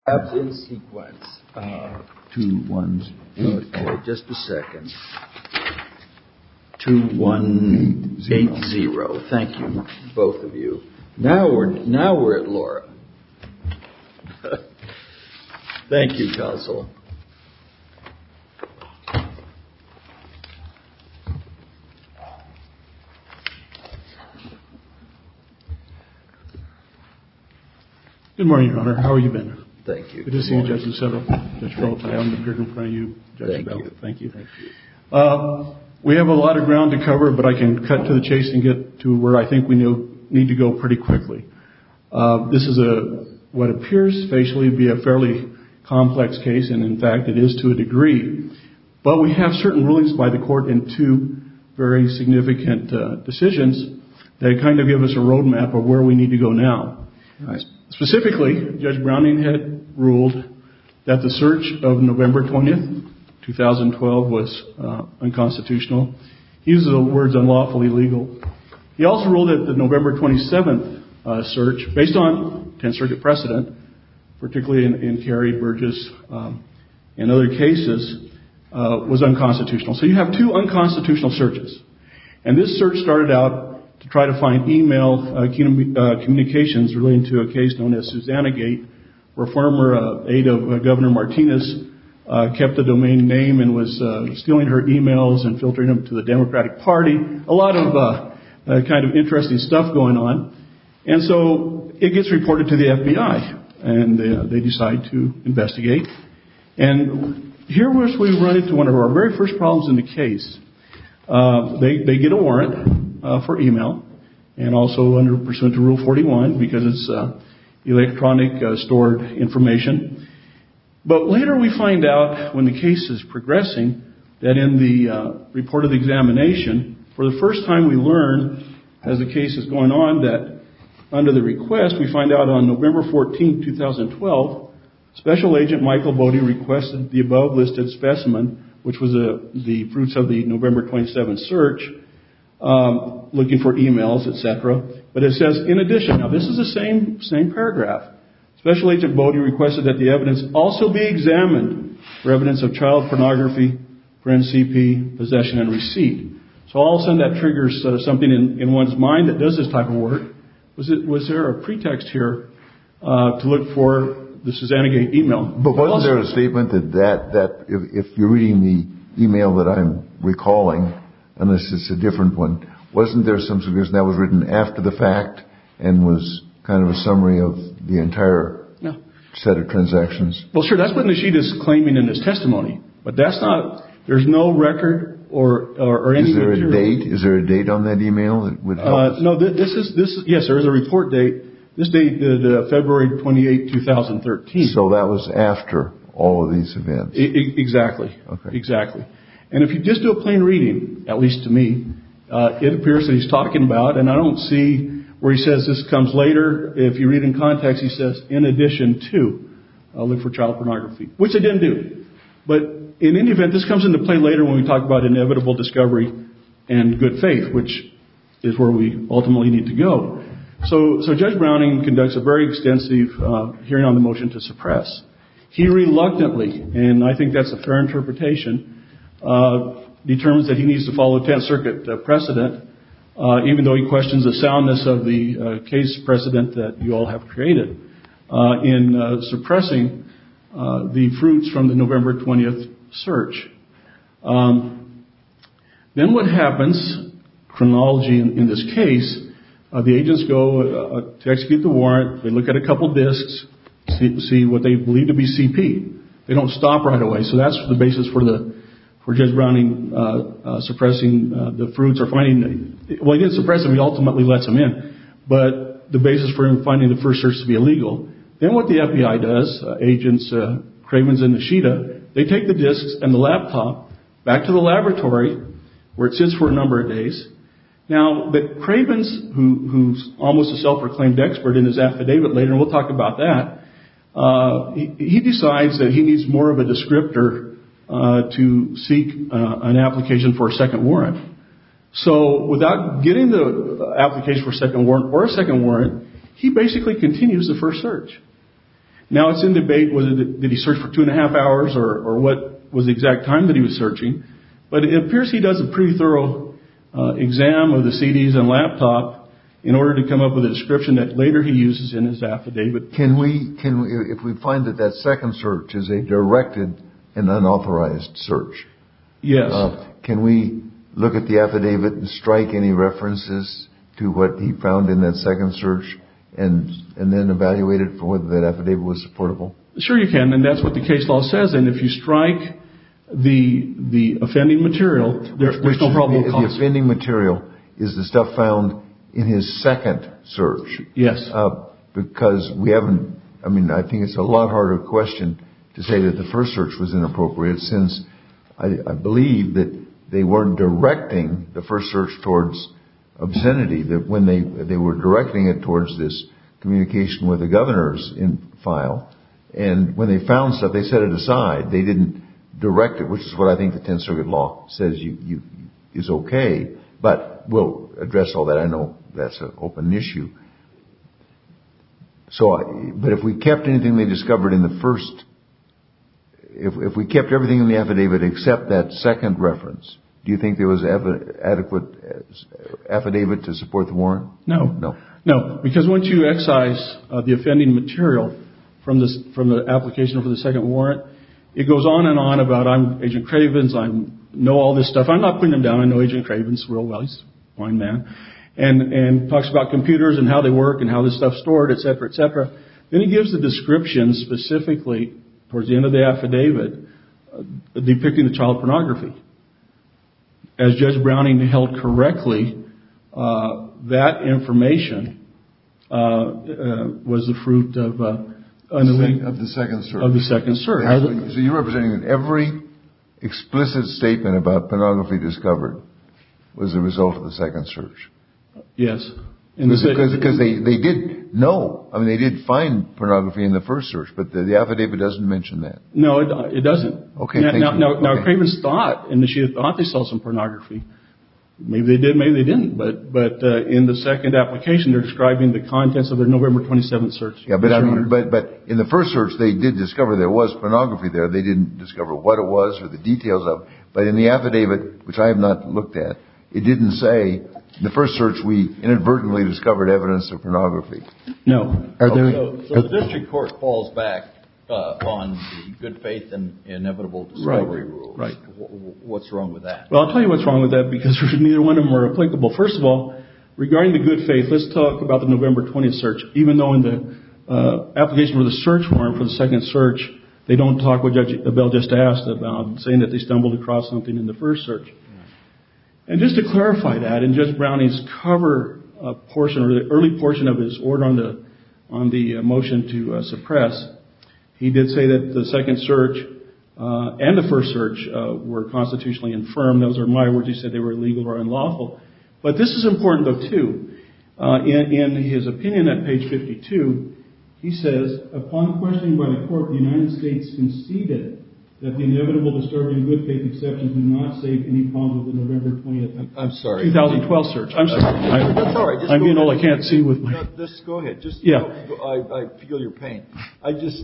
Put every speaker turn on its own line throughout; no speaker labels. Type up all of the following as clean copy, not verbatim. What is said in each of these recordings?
Perhaps in sequence.
Two ones.
Okay, just a second. 2180. Thank you, both of you. Now we're at Laura. Thank you, Counsel.
Good morning, Your Honor. How are you been?
Thank you.
Good to see you, Judge Lucero. Judge Phillips, I haven't appeared in front of you, Judge Bell. Thank you. We have a lot of ground to cover, but I can cut to the chase and get to where I think we need to go pretty quickly. This is what appears facially to be a fairly complex case, and in fact it is to a degree. But we have certain rulings by the court in two very significant decisions that kind of give us a roadmap of where we need to go now.
Right.
Specifically, Judge Browning had ruled that the search of November 20th, 2012 was unconstitutional. He uses the words unlawfully legal. He also ruled that the November 27th search, based on 10th Circuit precedent, particularly in Carey, Burgess, and other cases, was unconstitutional. So you have two unconstitutional searches. And this search started out to try to find email communications relating to a case known as Susanna Gate, where former aide of Governor Martinez kept the domain name and was stealing her emails and filtering them to the Democratic Party. A lot of kind of interesting stuff going on. And so it gets reported to the FBI, and they decide to investigate. And here we run into one of our very first problems in the case. They get a warrant for email, and also under pursuant to Rule 41 because it's electronic stored information. But later we find out, when the case is progressing, that in the report of the examination, for the first time we learn, as the case is going on, that under the request, we find out on November 14, 2012, Special Agent Michael Bodie requested the above listed specimen, which was the fruits of the November 27th search, looking for emails, etc. But it says, in addition, now this is the same paragraph. Special Agent Bodie requested that the evidence also be examined for evidence of child pornography, CP, possession, and receipt. So all of a sudden that triggers something in one's mind that does this type of work. Was there a pretext here to look for the Susanna Gate email?
But wasn't there a statement that if you're reading the email that I'm recalling, unless it's a different one, wasn't there some suggestion that was written after the fact and was kind of a summary of the entire set of transactions?
Well, sure, that's what Nishida's claiming in his testimony. But that's not, there's no record or any material.
Is there a date on that email that would help us?
No, this is, yes, there is a report date. This date is February 28, 2013.
So that was after all of these events.
Exactly.
Okay.
Exactly. And if you just do a plain reading, at least to me, it appears that he's talking about, and I don't see where he says this comes later. If you read in context, he says, in addition to, look for child pornography, which they didn't do. But in any event, this comes into play later when we talk about inevitable discovery and good faith, which is where we ultimately need to go. So Judge Browning conducts a very extensive hearing on the motion to suppress. He reluctantly, and I think that's a fair interpretation, determines that he needs to follow 10th Circuit precedent, even though he questions the soundness of the case precedent that you all have created in suppressing the fruits from the November 20th search. Then what happens, chronology in this case, the agents go to execute the warrant. They look at a couple discs, see what they believe to be CP. They don't stop right away. So that's the basis for Judge Browning suppressing the fruits or finding. Well, he didn't suppress them. He ultimately lets them in. But the basis for him finding the first search to be illegal. Then what the FBI does, agents Cravens and Nishida, they take the discs and the laptop back to the laboratory where it sits for a number of days. Now, but Cravens, who's almost a self-proclaimed expert in his affidavit later, and we'll talk about that, he decides that he needs more of a descriptor to seek an application for a second warrant. So without getting the application for a second warrant or a second warrant, he basically continues the first search. Now it's in debate did he search for 2.5 hours or what was the exact time that he was searching. But it appears he does a pretty thorough exam of the CDs and laptop in order to come up with a description that later he uses in his affidavit.
Can we, if we find that second search is a directed and unauthorized search?
Yes.
Can we look at the affidavit and strike any references to what he found in that second search and then evaluate it for whether that affidavit was supportable?
Sure you can, and that's what the case law says. And if you strike the offending material, there's no probable cause.
The offending material is the stuff found in his second search.
Yes.
Because we haven't, I think it's a lot harder question to say that the first search was inappropriate, since I believe that they weren't directing the first search towards obscenity, that when they were directing it towards this communication with the governor's file, and when they found stuff, they set it aside. They didn't direct it, which is what I think the 10th Circuit law says is okay. But we'll address all that. I know that's an open issue. But if we kept anything they discovered in the first, if we kept everything in the affidavit except that second reference, do you think there was adequate affidavit to support the warrant?
No, because once you excise the offending material from the application for the second warrant, it goes on and on about I'm Agent Cravens, I know all this stuff. I'm not putting him down. I know Agent Cravens real well. He's a fine man. And talks about computers and how they work and how this stuff's stored, et cetera, et cetera. Then he gives the description specifically towards the end of the affidavit depicting the child pornography. As Judge Browning held correctly, that information was the fruit of
the second search.
Of the second search.
So you're representing that every explicit statement about pornography discovered was the result of the second search.
Yes.
Because they did know. They did find pornography in the first search, but the affidavit doesn't mention that.
No, it doesn't.
Okay.
Now, Cravens thought, and she thought they saw some pornography. Maybe they did, maybe they didn't. But in the second application, they're describing the contents of their November 27th search.
Yeah, but but in the first search, they did discover there was pornography there. They didn't discover what it was or the details of it. But in the affidavit, which I have not looked at, it didn't say, in the first search, we inadvertently discovered evidence of pornography.
No.
So the district court falls back on the good faith and inevitable discovery rules.
Right.
What's wrong with that?
Well, I'll tell you what's wrong with that, because neither one of them are applicable. First of all, regarding the good faith, let's talk about the November 20th search. Even though in the application for the search warrant for the second search, they don't talk what Judge Abell just asked about, saying that they stumbled across something in the first search. And just to clarify that, in Judge Browning's cover portion, or the early portion of his order on the motion to suppress, he did say that the second search and the first search were constitutionally infirm. Those are my words. He said they were illegal or unlawful. But this is important, though, too. In his opinion at page 52, he says, upon questioning by the court, the United States conceded that the inevitable discovery and good faith exceptions do not save any problems with the November 20th,
I'm sorry.
2012 search. I'm sorry.
That's all right.
I'm being old. I can't see with my...
No, just go ahead. I feel your pain. I just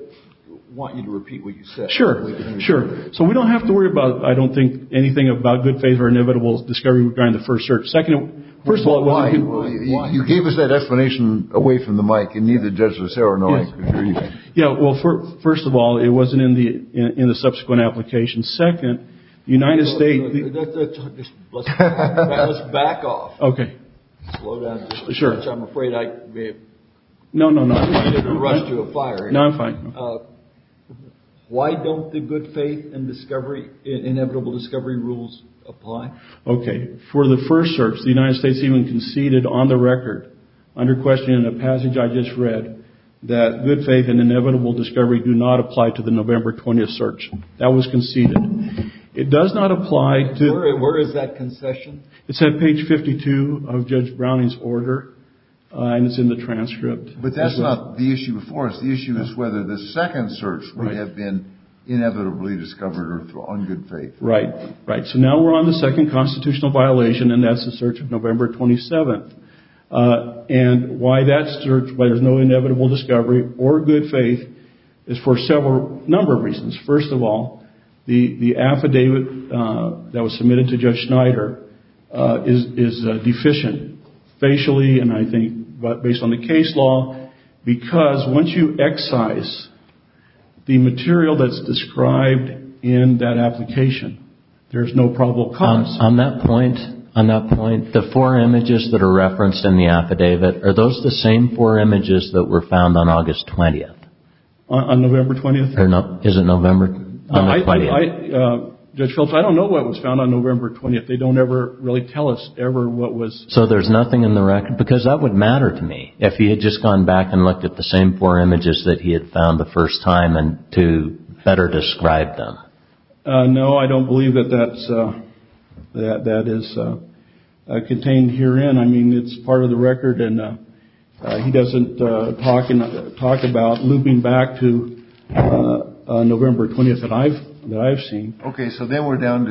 want you to repeat what you said.
Sure. So we don't have to worry about, I don't think, anything about good faith or inevitable discovery regarding the first search. First of all,
why? You gave us that explanation away from the mic, and neither Judge Lucero nor I could hear you.
Yeah, well, first of all, it wasn't in the subsequent application. Second, the United States...
Let's back off.
Okay.
Slow down just a
Sure.
touch. I'm afraid I may have...
No.
I didn't rush to a fire here.
No, I'm fine.
Why don't the good faith and inevitable discovery rules apply?
Okay. For the first search, the United States even conceded on the record, under question in a passage I just read, that good faith and inevitable discovery do not apply to the November 20th search. That was conceded. It does not apply to...
Where is that concession?
It's at page 52 of Judge Browning's order, and it's in the transcript.
But that's not the issue before us. The issue is whether the second search would have been inevitably discovered or on good faith. Right.
So now we're on the second constitutional violation, and that's the search of November 27th. And why that search, why there's no inevitable discovery or good faith, is for number of reasons. First of all, the affidavit that was submitted to Judge Snyder is deficient facially, and I think based on the case law, because once you excise the material that's described in that application, there's no probable cause.
On that point, the 4 images that are referenced in the affidavit, are those the same 4 images that were found on August 20th?
On November 20th?
Or no, is it November? On the 20th.
Judge Phillips, I don't know what was found on November 20th. They don't ever really tell us ever what was.
So there's nothing in the record? Because that would matter to me if he had just gone back and looked at the same 4 images that he had found the first time and to better describe them.
No, I don't believe that is contained herein. I mean, it's part of the record, and he doesn't talk about looping back to November 20th that I've seen.
Okay, so then we're down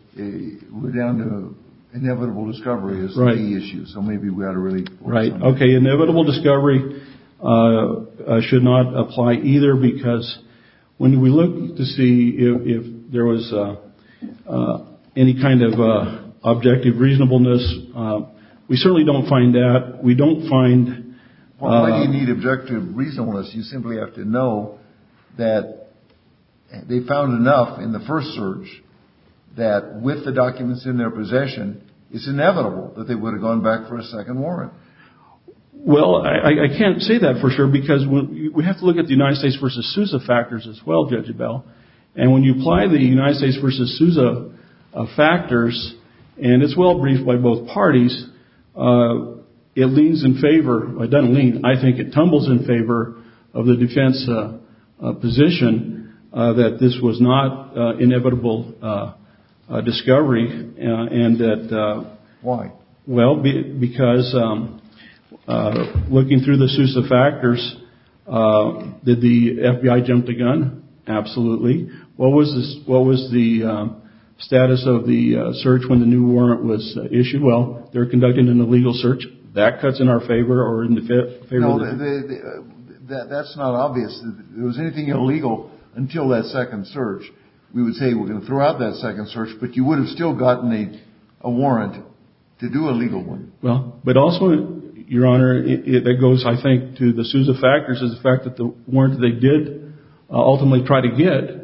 to inevitable discovery is
right.
The issue. So maybe we ought to really
right. Okay, inevitable discovery should not apply either, because when we look to see if there was any kind of objective reasonableness, we certainly don't find that. We don't find.
Well, why do you need objective reasonableness? You simply have to know that they found enough in the first search that with the documents in their possession, it's inevitable that they would have gone back for a second warrant.
Well, I can't say that for sure, because we have to look at the United States versus Sousa factors as well, Judge Abell. And when you apply the United States versus Sousa factors, and it's well briefed by both parties, it leans in favor. Well, it doesn't lean. I think it tumbles in favor of the defense position that this was not inevitable discovery, and that.
Why?
Well, because looking through the Sousa factors, did the FBI jump the gun? Absolutely. What was the status of the search when the new warrant was issued? Well, they're conducting an illegal search. That cuts in our favor, or in the favor.
No, that's not obvious. If there was anything illegal until that second search, we would say we're going to throw out that second search, but you would have still gotten a warrant to do a legal one.
Well, but also, Your Honor, that goes, I think, to the Sousa factors, is the fact that the warrant that they did ultimately try to get,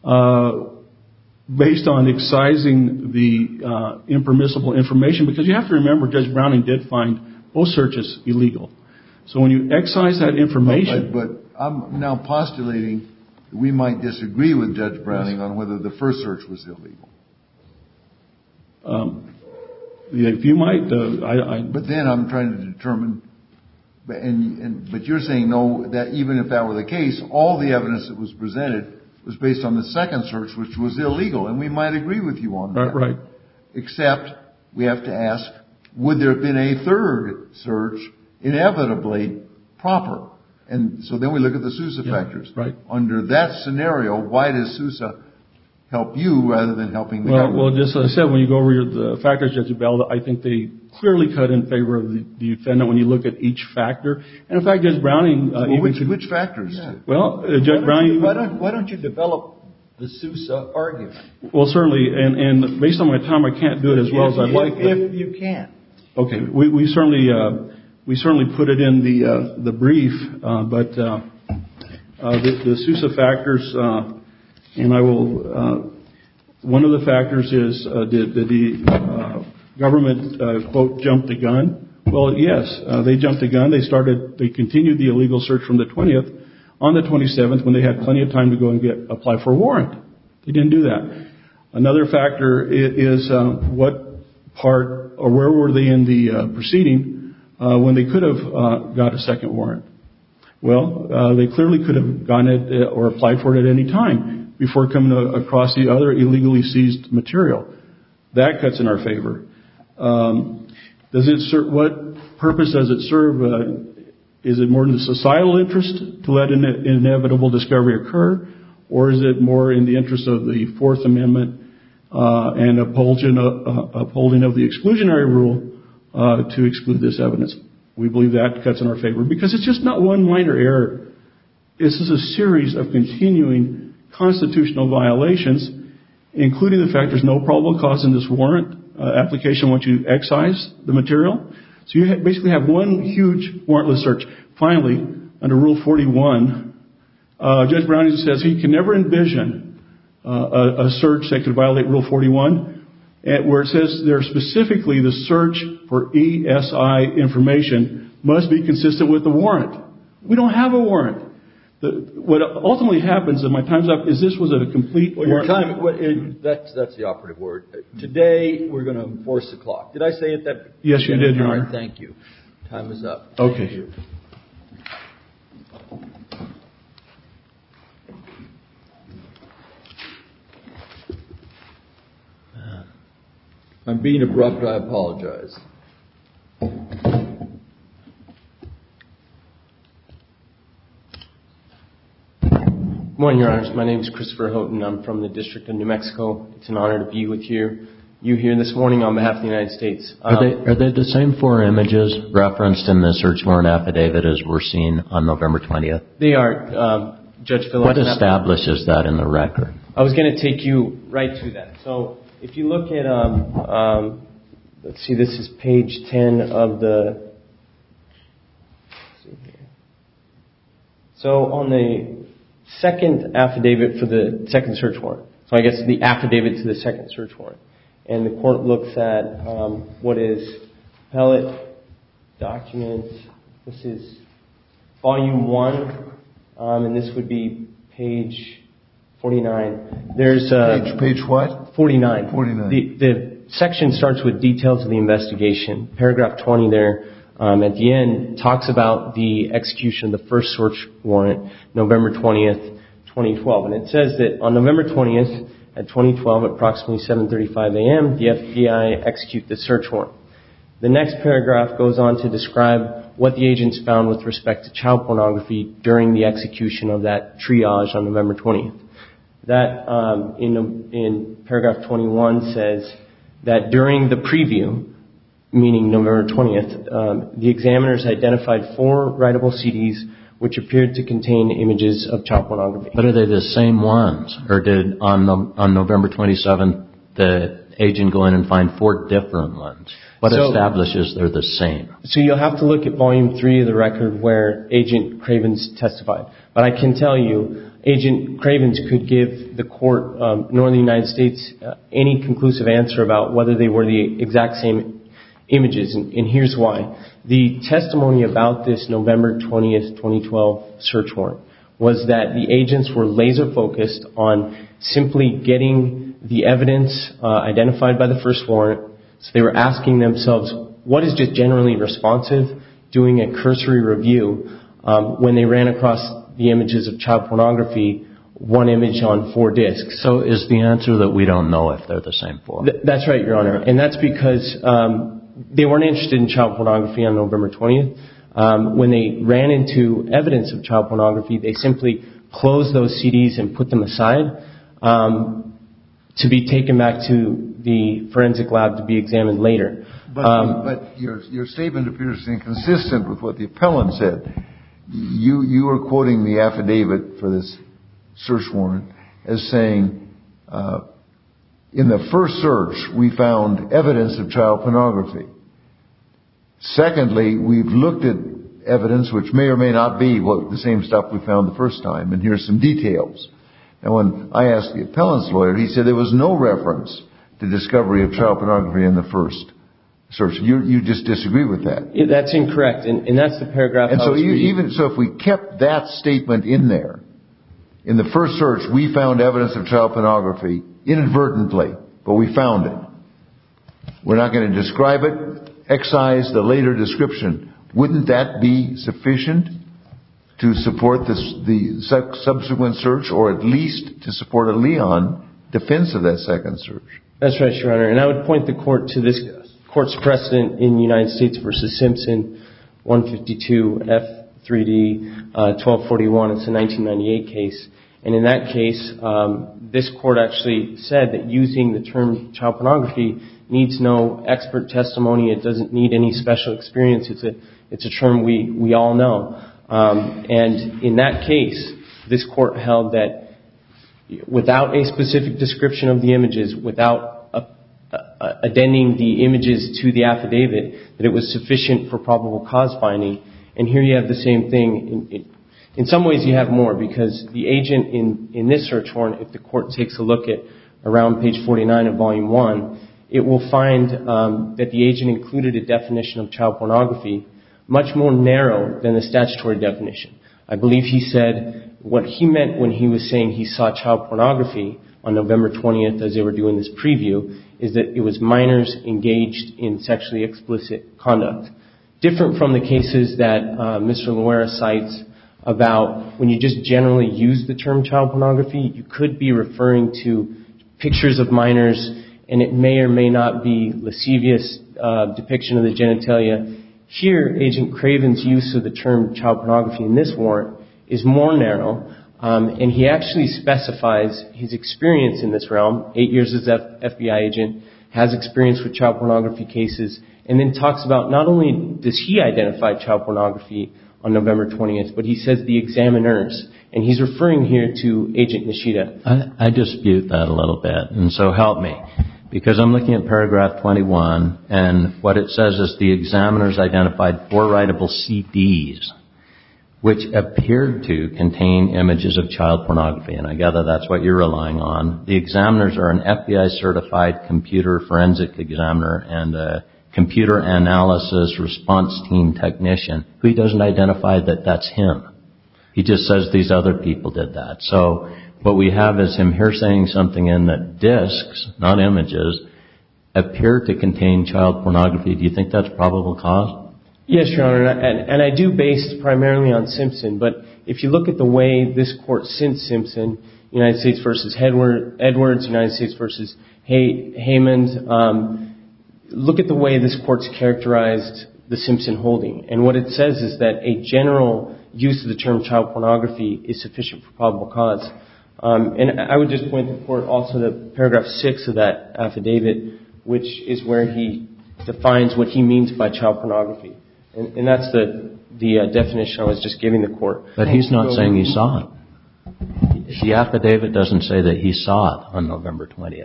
based on excising the impermissible information, because you have to remember Judge Browning did find both searches illegal. So when you excise that information.
But I'm now postulating that we might disagree with Judge Browning on whether the first search was illegal.
If you might,
But then I'm trying to determine, but you're saying no, that even if that were the case, all the evidence that was presented was based on the second search, which was illegal, and we might agree with you on that.
Right.
Except we have to ask, would there have been a third search inevitably proper? And so then we look at the Sousa factors.
Right.
Under that scenario, why does Sousa help you rather than helping the government?
Well, just as I said, when you go over the factors, Judge Abell, I think they clearly cut in favor of the defendant when you look at each factor. And in fact, Judge Browning...
which factors? Yeah.
Well, Judge Browning...
Why don't you develop the Sousa argument?
Well, certainly, and based on my time, I can't do it as well as I'd like.
If you can.
Okay, we certainly put it in the brief, but the Sousa factors, and I will. One of the factors is did the government quote jump the gun? Well, yes, they jumped the gun. They continued the illegal search from the 20th on the 27th when they had plenty of time to go and apply for a warrant. They didn't do that. Another factor is what part or where were they in the proceeding when they could have got a second warrant? Well, they clearly could have gotten it or applied for it at any time before coming across the other illegally seized material. That cuts in our favor. What purpose does it serve? Is it more in the societal interest to let an inevitable discovery occur, or is it more in the interest of the Fourth Amendment and upholding of the exclusionary rule to exclude this evidence? we believe that cuts in our favor because it's just not one minor error. This is a series of continuing constitutional violations, including the fact there's no probable cause in this warrant application once you excise the material. So you basically have one huge warrantless search. Finally, under Rule 41, Judge Browning says he can never envision a search that could violate Rule 41, where it says there specifically the search for ESI information must be consistent with the warrant. We don't have a warrant. What ultimately happens, and my time's up, is this was a complete...
Well, your time, that's the operative word. Today, we're going to enforce the clock. Did I say it that...
Yes, you did, Your Honor.
Thank you. Time is up.
Okay.
Thank you. I'm being abrupt. I apologize.
Good morning, Your Honors. My name is Christopher Houghton. I'm from the District of New Mexico. It's an honor to be with you here this morning on behalf of the United States.
Are they the same 4 images referenced in the search warrant affidavit as we're seeing on November 20th?
They are, Judge Phillips.
What establishes that in the record?
I was going to take you right to that. So if you look at, let's see, this is page 10 of the... Let's see here. So on the second affidavit for the second search warrant. So I guess the affidavit to the second search warrant. And the court looks at what is appellate document. This is volume 1, and this would be page 49. There's
Page what?
49.
49.
The section starts with details of the investigation. Paragraph 20 there. At the end, talks about the execution of the first search warrant, November 20th, 2012. And it says that on November 20th, at 2012, at approximately 7:35 a.m., the FBI execute the search warrant. The next paragraph goes on to describe what the agents found with respect to child pornography during the execution of that triage on November 20th. That, in paragraph 21, says that during the preview, meaning November 20th, the examiners identified 4 writable CDs which appeared to contain images of child pornography.
But are they the same ones? Or did on November 27th the agent go in and find 4 different ones? What establishes they're the same?
So you'll have to look at volume 3 of the record where Agent Cravens testified. But I can tell you, Agent Cravens could give the court, Northern United States, any conclusive answer about whether they were the exact same images, and here's why. The testimony about this November 20th, 2012 search warrant was that the agents were laser focused on simply getting the evidence identified by the first warrant. So they were asking themselves, what is just generally responsive, doing a cursory review when they ran across the images of child pornography, 1 image on 4 discs.
So is the answer that we don't know if they're the same 4?
That's right, Your Honor. And that's because they weren't interested in child pornography on November 20th. When they ran into evidence of child pornography, they simply closed those CDs and put them aside to be taken back to the forensic lab to be examined later.
But your statement appears inconsistent with what the appellant said. You are quoting the affidavit for this search warrant as saying, in the first search, we found evidence of child pornography. Secondly, we've looked at evidence which may or may not be the same stuff we found the first time, and here's some details. Now, when I asked the appellant's lawyer, he said there was no reference to discovery of child pornography in the first search. You just disagree with that.
That's incorrect, and that's the paragraph.
And so if we kept that statement in there, in the first search, we found evidence of child pornography inadvertently, but we found it. We're not going to describe it, excise the later description. Wouldn't that be sufficient to support the subsequent search, or at least to support a Leon defense of that second search? That's
right, Your Honor. And I would point the court to this court's precedent in United States versus Simpson, 152 F3D 1241. It's a 1998 case. And in that case, this court actually said that using the term child pornography needs no expert testimony. It doesn't need any special experience. It's a term we all know. And in that case, this court held that without a specific description of the images, without addending the images to the affidavit, that it was sufficient for probable cause finding. And here you have the same thing. In some ways you have more, because the agent in this search warrant, if the court takes a look at around page 49 of volume 1, it will find that the agent included a definition of child pornography much more narrow than the statutory definition. I believe he said what he meant when he was saying he saw child pornography on November 20th as they were doing this preview is that it was minors engaged in sexually explicit conduct. Different from the cases that Mr. Loera cites about when you just generally use the term child pornography, you could be referring to pictures of minors, and it may or may not be lascivious depiction of the genitalia. Here, Agent Craven's use of the term child pornography in this warrant is more narrow, and he actually specifies his experience in this realm, 8 years as FBI agent, has experience with child pornography cases, and then talks about not only does he identify child pornography on November 20th, but he says the examiners, and he's referring here to Agent Nishida.
I dispute that a little bit, and so help me. Because I'm looking at paragraph 21, and what it says is the examiners identified 4 writable CDs, which appeared to contain images of child pornography, and I gather that's what you're relying on. The examiners are an FBI-certified computer forensic examiner and a computer analysis response team technician. He doesn't identify that that's him. He just says these other people did that. So what we have is him here saying something in that discs, not images, appear to contain child pornography. Do you think that's probable cause?
Yes, Your Honor, and I do base primarily on Simpson, but if you look at the way this court since Simpson, United States versus Edwards, United States versus Haymond, look at the way this court's characterized the Simpson holding. And what it says is that a general use of the term child pornography is sufficient for probable cause. And I would just point the court also to paragraph 6 of that affidavit, which is where he defines what he means by child pornography. And that's the definition I was just giving the court.
But he's not saying he saw it. The affidavit doesn't say that he saw it on November 20th.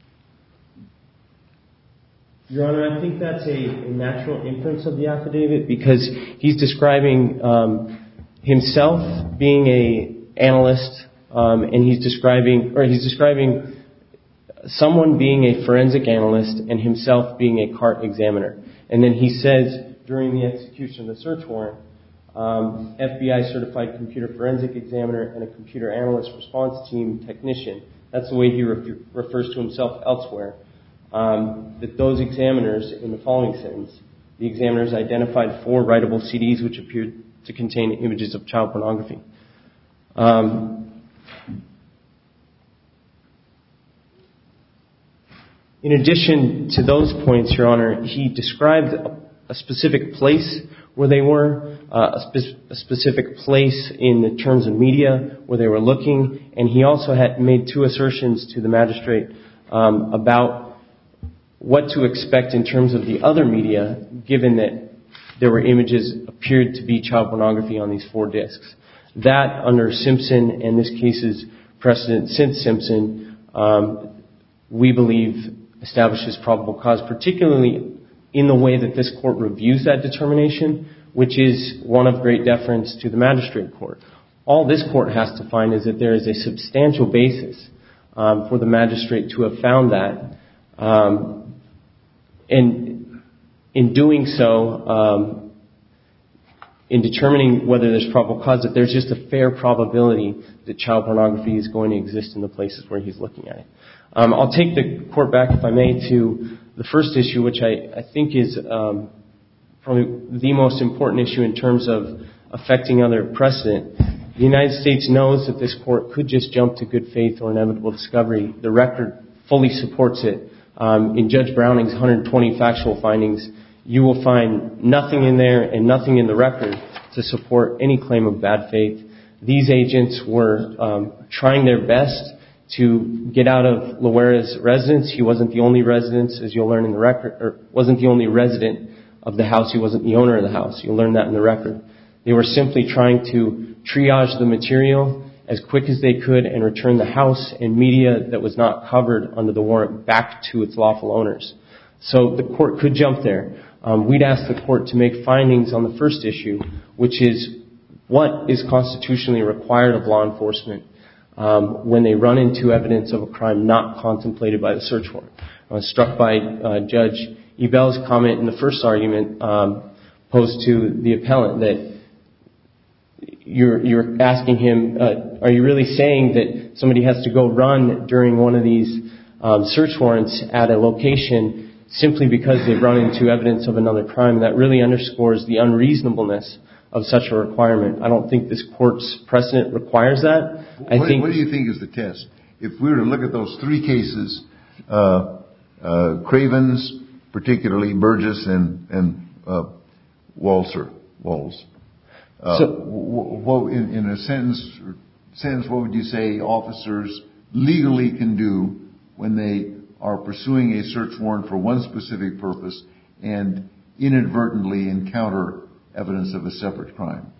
Your Honor, I think that's a natural inference of the affidavit because he's describing himself being an analyst, and he's describing someone being a forensic analyst and himself being a CART examiner. And then he says during the execution of the search warrant, FBI certified computer forensic examiner and a computer analyst response team technician. That's the way he refers to himself elsewhere. That those examiners, in the following sentence, the examiners identified 4 writable CDs which appeared to contain images of child pornography. In addition to those points, Your Honor, he described a specific place where they were, a specific place in the terms of media where they were looking, and he also had made 2 assertions to the magistrate about what to expect in terms of the other media, given that there were images appeared to be child pornography on these 4 discs. That, under Simpson and this case's precedent since Simpson, we believe establishes probable cause, particularly in the way that this court reviews that determination, which is one of great deference to the magistrate court. All this court has to find is that there is a substantial basis for the magistrate to have found that. And in doing so, in determining whether there's probable cause, that there's just a fair probability that child pornography is going to exist in the places where he's looking at it. I'll take the court back, if I may, to the first issue, which I think is probably the most important issue in terms of affecting other precedent. The United States knows that this court could just jump to good faith or inevitable discovery. The record fully supports it. In Judge Browning's 120 factual findings, you will find nothing in there and nothing in the record to support any claim of bad faith. These agents were trying their best to get out of Loera's residence. He wasn't the only residence, as you'll learn in the record, or wasn't the only resident of the house. He wasn't the owner of the house. You'll learn that in the record. They were simply trying to triage the material as quick as they could and return the house and media that was not covered under the warrant back to its lawful owners. So the court could jump there. We'd ask the court to make findings on the first issue, which is what is constitutionally required of law enforcement when they run into evidence of a crime not contemplated by the search warrant. I was struck by Judge Ebell's comment in the first argument posed to the appellant that you're asking him, are you really saying that somebody has to go run during one of these search warrants at a location simply because they've run into evidence of another crime? That really underscores the unreasonableness of such a requirement. I don't think this court's precedent requires that.
What do you think is the test? If we were to look at those three cases, Cravens, particularly Burgess and Walls, in a sentence, what would you say officers legally can do when they are pursuing a search warrant for one specific purpose and inadvertently encounter evidence of a separate crime?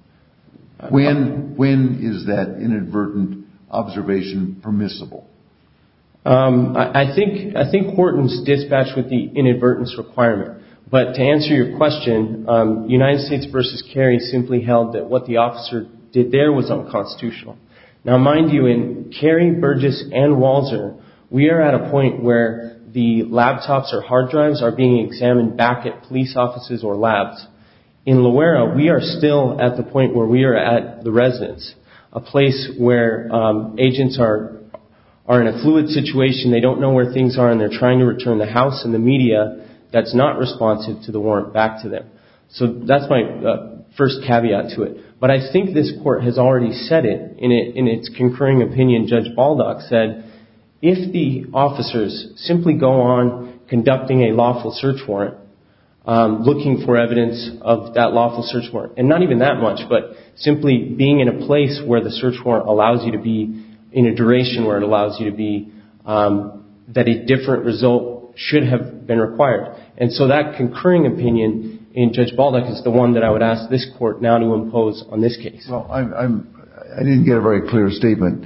When is that inadvertent observation permissible?
I think Horton's dispatched with the inadvertence requirement. But to answer your question, United States versus Carey simply held that what the officer did there was unconstitutional. Now, mind you, in Carey, Burgess, and Walzer, we are at a point where the laptops or hard drives are being examined back at police offices or labs. In Loera, we are still at the point where we are at the residence, a place where agents are in a fluid situation. They don't know where things are, and they're trying to return the house and the media that's not responsive to the warrant back to them. So that's my first caveat to it. But I think this court has already said it in its concurring opinion. Judge Baldock said, if the officers simply go on conducting a lawful search warrant, looking for evidence of that lawful search warrant, and not even that much, but simply being in a place where the search warrant allows you to be, in a duration where it allows you to be, that a different result should have been required. And so that concurring opinion in Judge Baldock is the one that I would ask this court now to impose on this case.
Well, I didn't get a very clear statement.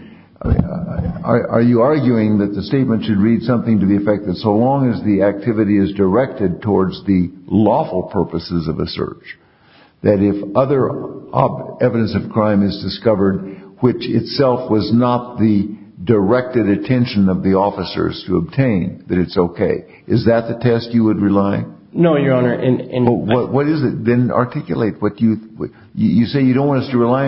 Are you arguing that the statement should read something to the effect that so long as the activity is directed towards the lawful purposes of a search, that if other evidence of crime is discovered which itself was not the directed attention of the officers to obtain, that it's okay? Is that the test you would rely?
No, Your Honor.
What is it? Then articulate what you say. You don't want us to rely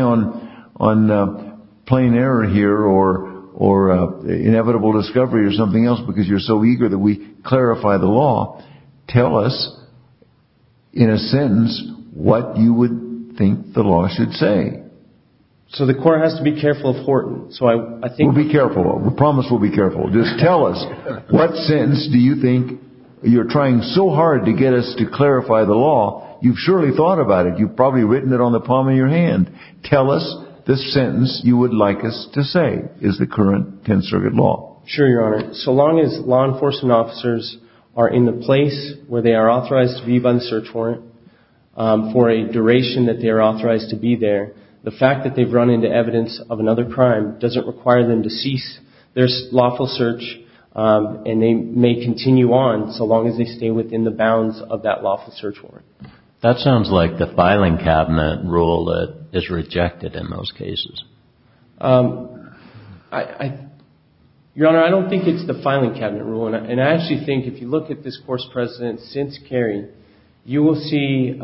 on plain error here or inevitable discovery or something else because you're so eager that we clarify the law. Tell us in a sentence what you would think the law should say.
So the court has to be careful of Horton. So I think
we'll be careful. We promise we'll be careful. Just tell us what sentence do you think you're trying so hard to get us to clarify the law. You've surely thought about it. You've probably written it on the palm of your hand. Tell us the sentence you would like us to say is the current 10th Circuit law.
Sure, Your Honor. So long as law enforcement officers are in the place where they are authorized to be by the search warrant for a duration that they are authorized to be there, the fact that they've run into evidence of another crime doesn't require them to cease their lawful search, and they may continue on so long as they stay within the bounds of that lawful search warrant.
That sounds like the filing cabinet rule that is rejected in those cases.
Your Honor, I don't think it's the filing cabinet rule. And I actually think if you look at this court's precedent since Carey, you will see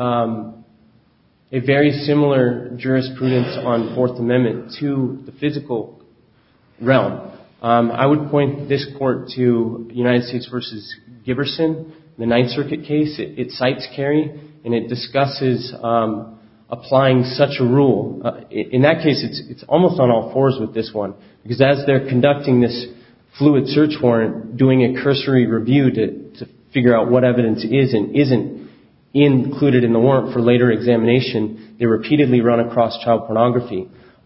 a very similar jurisprudence on Fourth Amendment to the physical realm. I would point this court to United States versus Giberson, the Ninth Circuit case. It cites Carey, and it discusses applying such a rule. In that case, it's almost on all fours with this one, because as they're conducting this fluid search warrant, doing a cursory review to figure out what evidence is and isn't included in the warrant for later examination, they repeatedly run across child pornography.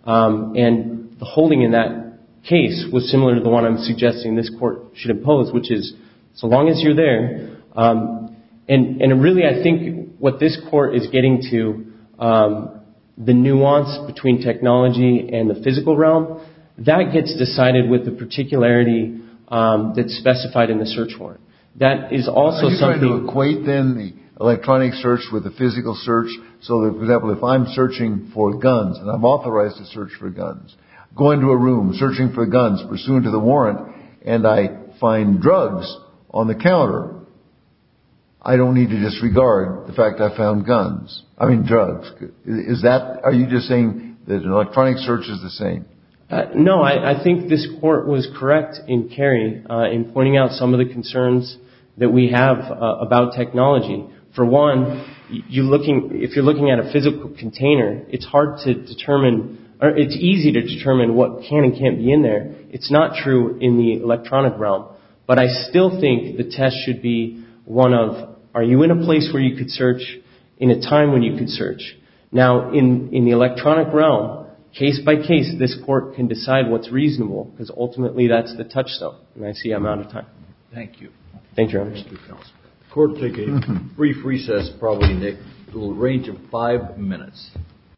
And the holding in that case was similar to the one I'm suggesting this court should impose, which is so long as you're there. And really, I think what this court is getting to, the nuance between technology and the physical realm, that gets decided with the particularity that's specified in the search warrant. That is also something...
Are you trying to equate then the electronic search with the physical search? So that, for example, if I'm searching for guns, and I'm authorized to search for guns, go into a room searching for guns pursuant to the warrant, and I find drugs on the counter, I don't need to disregard the fact I found drugs. Are you just saying that an electronic search is the same?
No, I think this court was correct in Kerry in pointing out some of the concerns that we have about technology. For one, if you're looking at a physical container, it's hard to determine, or it's easy to determine what can and can't be in there. It's not true in the electronic realm. But I still think the test should be one of, are you in a place where you could search, in a time when you could search? Now, in the electronic realm, case by case, this court can decide what's reasonable, because ultimately that's the touchstone. And I see I'm out of time.
Thank you.
Thank you, Your Honor.
The court will take a brief recess, probably, Nick, a range of 5 minutes.